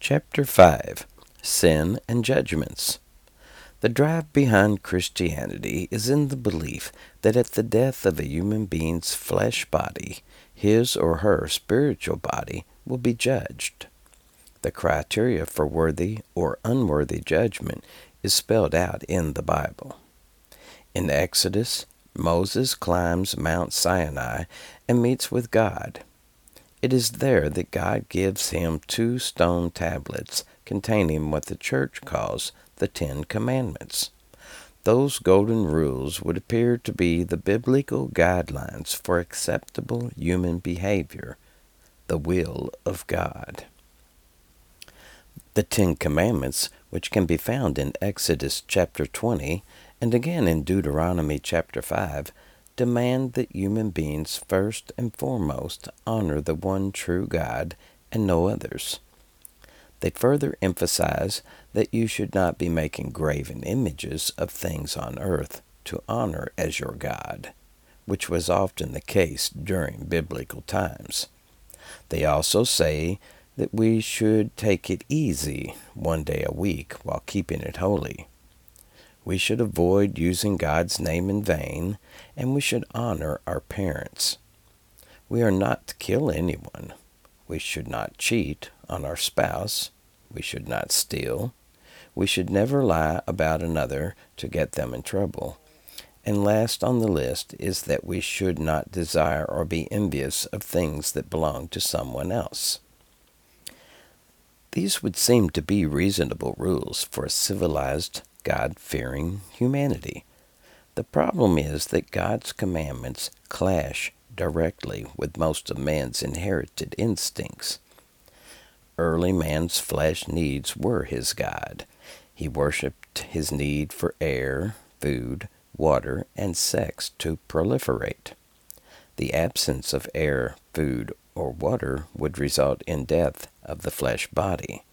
Chapter 5. Sin and Judgments. The drive behind Christianity is in the belief that at the death of a human being's flesh body, his or her spiritual body will be judged. The criteria for worthy or unworthy judgment is spelled out in the Bible. In Exodus, Moses climbs Mount Sinai and meets with God. It is there that God gives him 2 stone tablets containing what the church calls the 10 Commandments. Those golden rules would appear to be the biblical guidelines for acceptable human behavior, the will of God. The 10 Commandments, which can be found in Exodus chapter 20 and again in Deuteronomy chapter 5, demand that human beings first and foremost honor the one true God and no others. They further emphasize that you should not be making graven images of things on earth to honor as your God, which was often the case during biblical times. They also say that we should take it easy 1 day a week while keeping it holy. We should avoid using God's name in vain, and we should honor our parents. We are not to kill anyone. We should not cheat on our spouse. We should not steal. We should never lie about another to get them in trouble. And last on the list is that we should not desire or be envious of things that belong to someone else. These would seem to be reasonable rules for a civilized, God-fearing humanity. The problem is that God's commandments clash directly with most of man's inherited instincts. Early man's flesh needs were his God. He worshipped his need for air, food, water, and sex to proliferate. The absence of air, food, or water would result in death of the flesh body.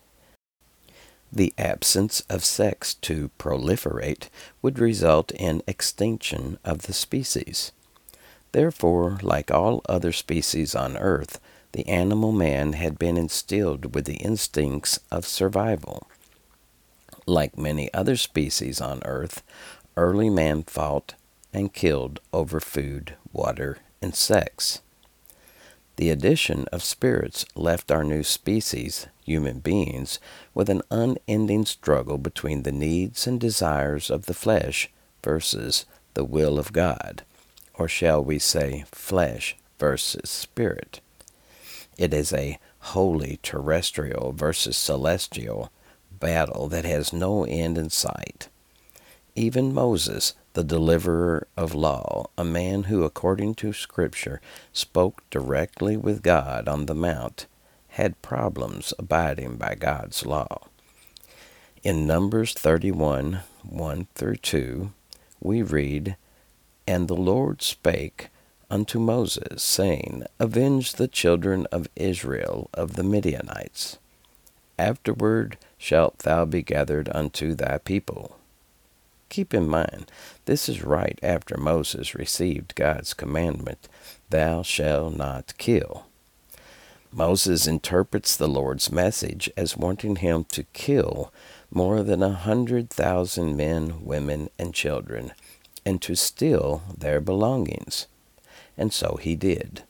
The absence of sex to proliferate would result in extinction of the species. Therefore, like all other species on earth, the animal man had been instilled with the instincts of survival. Like many other species on earth, early man fought and killed over food, water, and sex. The addition of spirits left our new species, human beings, with an unending struggle between the needs and desires of the flesh versus the will of God, or shall we say flesh versus spirit. It is a holy terrestrial versus celestial battle that has no end in sight. Even Moses, the deliverer of law, a man who, according to Scripture, spoke directly with God on the mount, had problems abiding by God's law. In Numbers 31, 1 through 2, we read, "And the Lord spake unto Moses, saying, Avenge the children of Israel of the Midianites. Afterward shalt thou be gathered unto thy people." Keep in mind, this is right after Moses received God's commandment, "Thou shalt not kill." Moses interprets the Lord's message as wanting him to kill more than 100,000 men, women, and children, and to steal their belongings. And so he did.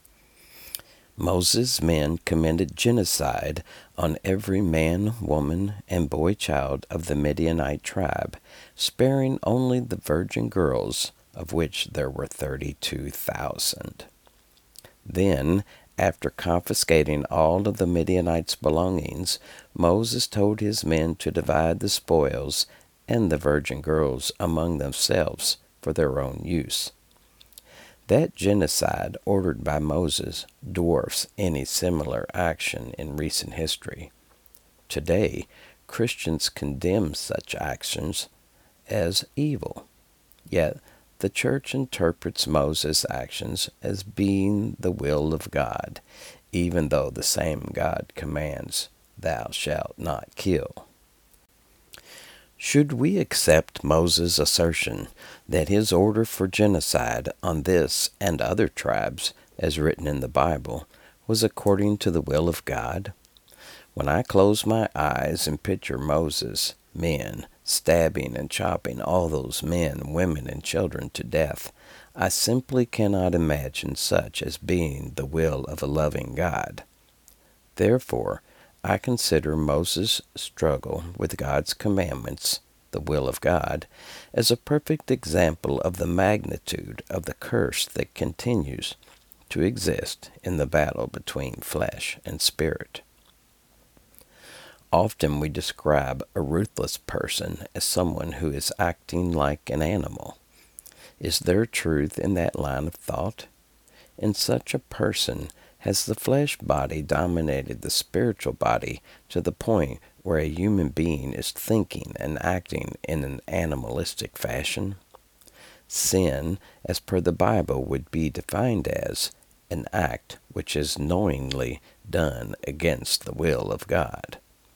Moses' men committed genocide on every man, woman, and boy child of the Midianite tribe, sparing only the virgin girls, of which there were 32,000. Then, after confiscating all of the Midianites' belongings, Moses told his men to divide the spoils and the virgin girls among themselves for their own use. That genocide ordered by Moses dwarfs any similar action in recent history. Today, Christians condemn such actions as evil. Yet, the church interprets Moses' actions as being the will of God, even though the same God commands, "Thou shalt not kill." Should we accept Moses' assertion that his order for genocide on this and other tribes, as written in the Bible, was according to the will of God? When I close my eyes and picture Moses, men, stabbing and chopping all those men, women, and children to death, I simply cannot imagine such as being the will of a loving God. Therefore, I consider Moses' struggle with God's commandments, the will of God, as a perfect example of the magnitude of the curse that continues to exist in the battle between flesh and spirit. Often we describe a ruthless person as someone who is acting like an animal. Is there truth in that line of thought? In such a person, has the flesh body dominated the spiritual body to the point where a human being is thinking and acting in an animalistic fashion? Sin, as per the Bible, would be defined as an act which is knowingly done against the will of God.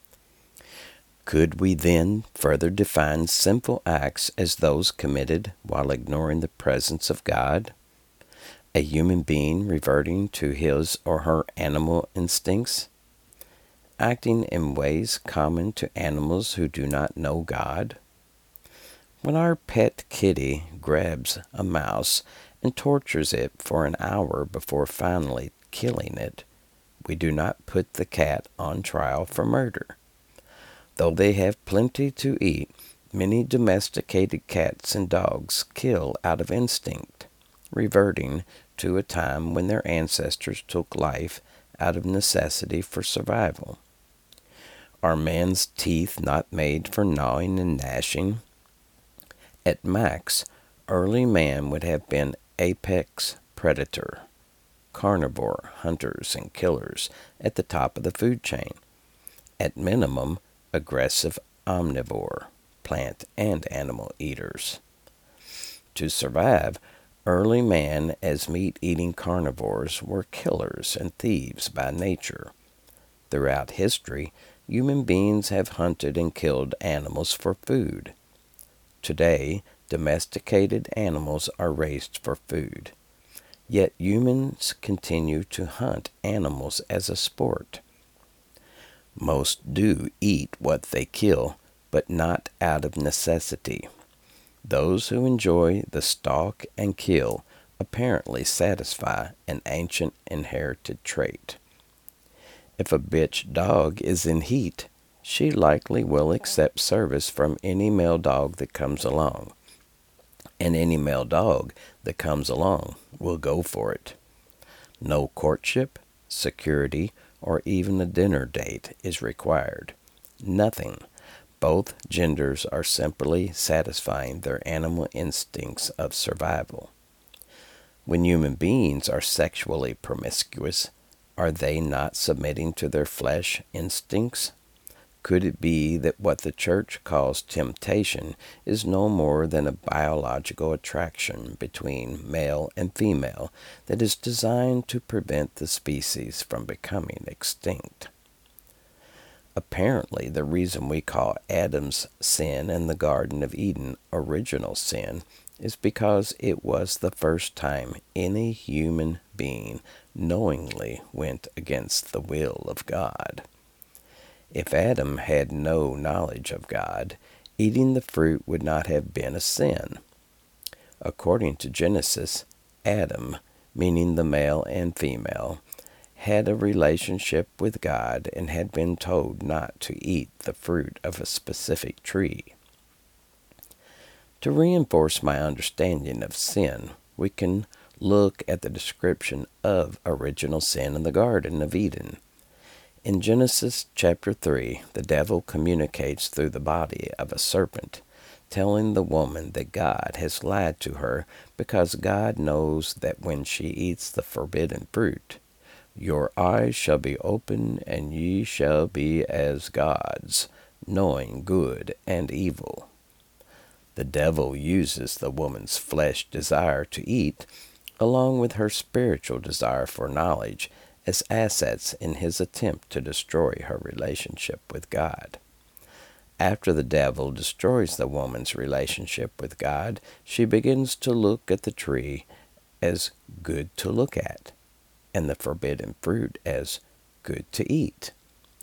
Could we then further define sinful acts as those committed while ignoring the presence of God? A human being reverting to his or her animal instincts? Acting in ways common to animals who do not know God? When our pet kitty grabs a mouse and tortures it for an hour before finally killing it, we do not put the cat on trial for murder. Though they have plenty to eat, many domesticated cats and dogs kill out of instinct, reverting to a time when their ancestors took life out of necessity for survival. Are man's teeth not made for gnawing and gnashing? At max, early man would have been apex predator, carnivore, hunters and killers at the top of the food chain. At minimum, aggressive omnivore, plant and animal eaters. To survive, early man as meat-eating carnivores were killers and thieves by nature. Throughout history, human beings have hunted and killed animals for food. Today, domesticated animals are raised for food. Yet humans continue to hunt animals as a sport. Most do eat what they kill, but not out of necessity. Those who enjoy the stalk and kill apparently satisfy an ancient inherited trait. If a bitch dog is in heat, she likely will accept service from any male dog that comes along. And any male dog that comes along will go for it. No courtship, security, or even a dinner date is required. Nothing. Both genders are simply satisfying their animal instincts of survival. When human beings are sexually promiscuous, are they not submitting to their flesh instincts? Could it be that what the church calls temptation is no more than a biological attraction between male and female that is designed to prevent the species from becoming extinct? Apparently, the reason we call Adam's sin in the Garden of Eden original sin is because it was the first time any human being knowingly went against the will of God. If Adam had no knowledge of God, eating the fruit would not have been a sin. According to Genesis, Adam, meaning the male and female, had a relationship with God and had been told not to eat the fruit of a specific tree. To reinforce my understanding of sin, we can look at the description of original sin in the Garden of Eden. In Genesis chapter 3, the devil communicates through the body of a serpent, telling the woman that God has lied to her because God knows that when she eats the forbidden fruit, your eyes shall be open, and ye shall be as gods, knowing good and evil. The devil uses the woman's flesh desire to eat, along with her spiritual desire for knowledge, as assets in his attempt to destroy her relationship with God. After the devil destroys the woman's relationship with God, she begins to look at the tree as good to look at, and the forbidden fruit as good to eat.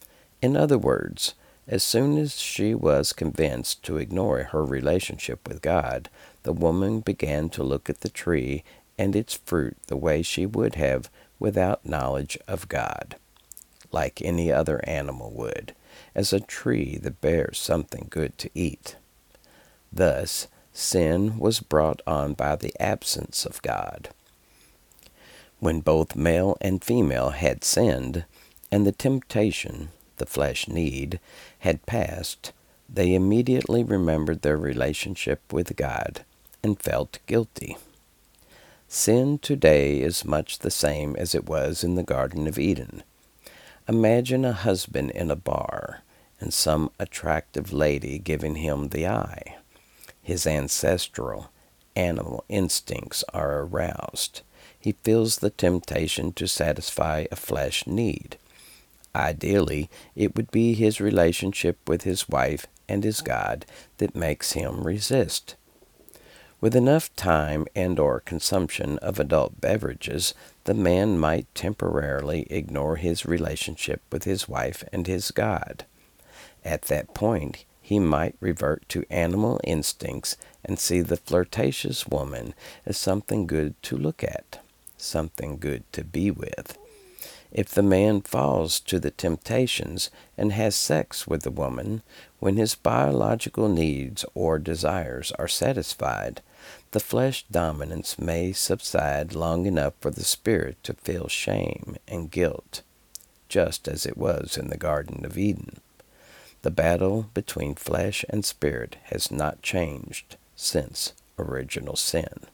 In other words, as soon as she was convinced to ignore her relationship with God, the woman began to look at the tree and its fruit the way she would have without knowledge of God, like any other animal would, as a tree that bears something good to eat. Thus, sin was brought on by the absence of God. When both male and female had sinned, and the temptation, the flesh need, had passed, they immediately remembered their relationship with God and felt guilty. Sin today is much the same as it was in the Garden of Eden. Imagine a husband in a bar and some attractive lady giving him the eye. His ancestral, animal instincts are aroused. He feels the temptation to satisfy a flesh need. Ideally, it would be his relationship with his wife and his God that makes him resist. With enough time and or consumption of adult beverages, the man might temporarily ignore his relationship with his wife and his God. At that point, he might revert to animal instincts and see the flirtatious woman as something good to look at, something good to be with. If the man falls to the temptations and has sex with the woman, when his biological needs or desires are satisfied, the flesh dominance may subside long enough for the spirit to feel shame and guilt, just as it was in the Garden of Eden. The battle between flesh and spirit has not changed since original sin.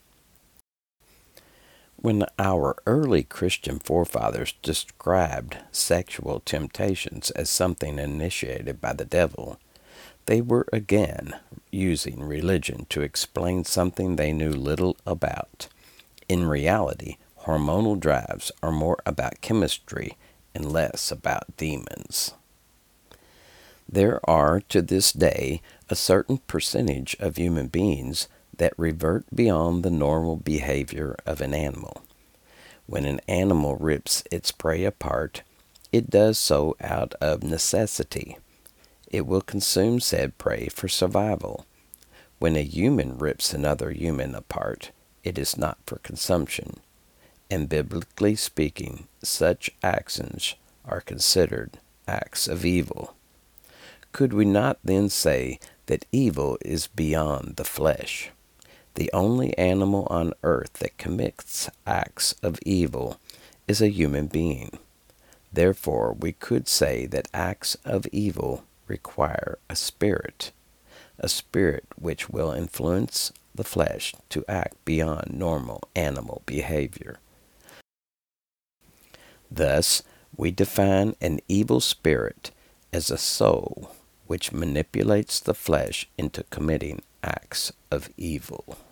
When our early Christian forefathers described sexual temptations as something initiated by the devil, they were again using religion to explain something they knew little about. In reality, hormonal drives are more about chemistry and less about demons. There are, to this day, a certain percentage of human beings that revert beyond the normal behavior of an animal. When an animal rips its prey apart, it does so out of necessity. It will consume said prey for survival. When a human rips another human apart, it is not for consumption. And biblically speaking, such actions are considered acts of evil. Could we not then say that evil is beyond the flesh? The only animal on earth that commits acts of evil is a human being. Therefore, we could say that acts of evil require a spirit which will influence the flesh to act beyond normal animal behavior. Thus, we define an evil spirit as a soul which manipulates the flesh into committing acts of evil.